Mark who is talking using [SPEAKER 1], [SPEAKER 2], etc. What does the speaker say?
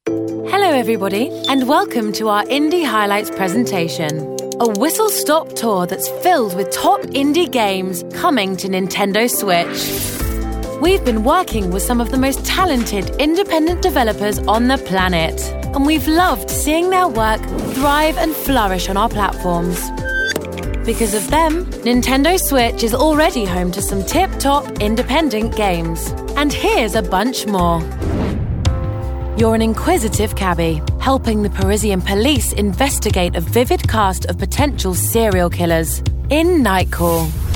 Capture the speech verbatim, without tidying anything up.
[SPEAKER 1] Hello everybody, and welcome to our Indie Highlights presentation. A whistle-stop tour that's filled with top indie games coming to Nintendo Switch. We've been working with some of the most talented independent developers on the planet, and we've loved seeing their work thrive and flourish on our platforms. Because of them, Nintendo Switch is already home to some tip-top independent games. And here's a bunch more. You're an inquisitive cabbie, helping the Parisian police investigate a vivid cast of potential serial killers in Nightcall.